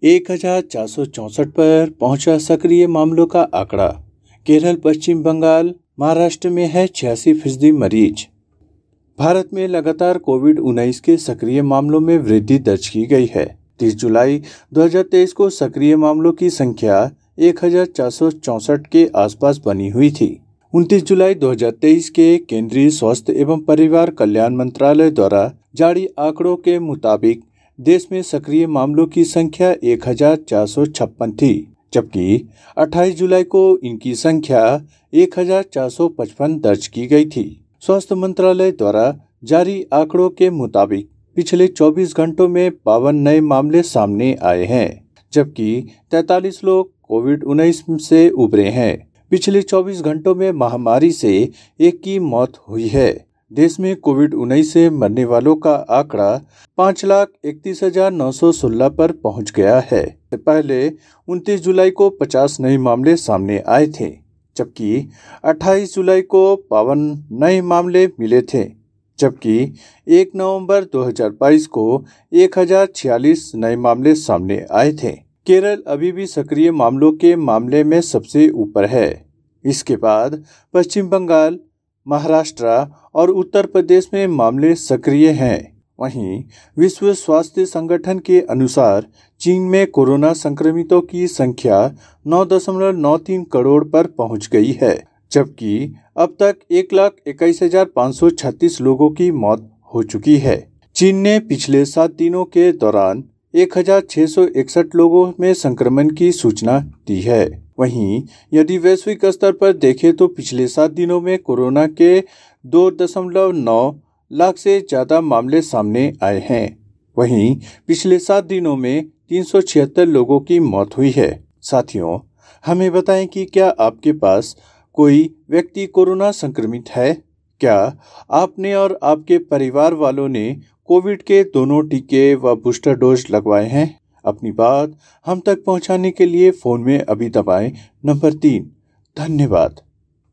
1464 पर पहुंचा सक्रिय मामलों का आंकड़ा। केरल, पश्चिम बंगाल, महाराष्ट्र में है 86% मरीज। भारत में लगातार कोविड-19 के सक्रिय मामलों में वृद्धि दर्ज की गई है। 30 जुलाई 2023 को सक्रिय मामलों की संख्या 1464 के आसपास बनी हुई थी। 29 जुलाई 2023 के केंद्रीय स्वास्थ्य एवं परिवार कल्याण मंत्रालय द्वारा जारी आंकड़ों के मुताबिक देश में सक्रिय मामलों की संख्या 1456 थी, जबकि 28 जुलाई को इनकी संख्या 1455 दर्ज की गई थी। स्वास्थ्य मंत्रालय द्वारा जारी आंकड़ों के मुताबिक पिछले 24 घंटों में 52 नए मामले सामने आए हैं, जबकि 43 लोग कोविड-19 से उबरे हैं। पिछले 24 घंटों में महामारी से एक की मौत हुई है। देश में कोविड-19 से मरने वालों का आंकड़ा 5,31,916 पर पहुंच गया है। पहले 29 जुलाई को 50 नए मामले सामने आए थे, जबकि 28 जुलाई को 52 नए मामले मिले थे, जबकि 1 नवंबर 2022 को 1046 नए मामले सामने आए थे। केरल अभी भी सक्रिय मामलों के मामले में सबसे ऊपर है। इसके बाद पश्चिम बंगाल, महाराष्ट्र और उत्तर प्रदेश में मामले सक्रिय हैं। वहीं विश्व स्वास्थ्य संगठन के अनुसार चीन में कोरोना संक्रमितों की संख्या 9.93 करोड़ पर पहुंच गई है, जबकि अब तक 1,21,536 लोगों की मौत हो चुकी है। चीन ने पिछले 7 दिनों के दौरान 1,661 लोगों में संक्रमण की सूचना दी है। वहीं यदि वैश्विक स्तर पर देखें तो पिछले 7 दिनों में कोरोना के 2.9 लाख से ज़्यादा मामले सामने आए हैं। वहीं पिछले 7 दिनों में 376 लोगों की मौत हुई है। साथियों, हमें बताएं कि क्या आपके पास कोई व्यक्ति कोरोना संक्रमित है? क्या आपने और आपके परिवार वालों ने कोविड के दोनों टीके व बूस्टर डोज लगवाए हैं? अपनी बात हम तक पहुंचाने के लिए फ़ोन में अभी दबाएं नंबर 3। धन्यवाद।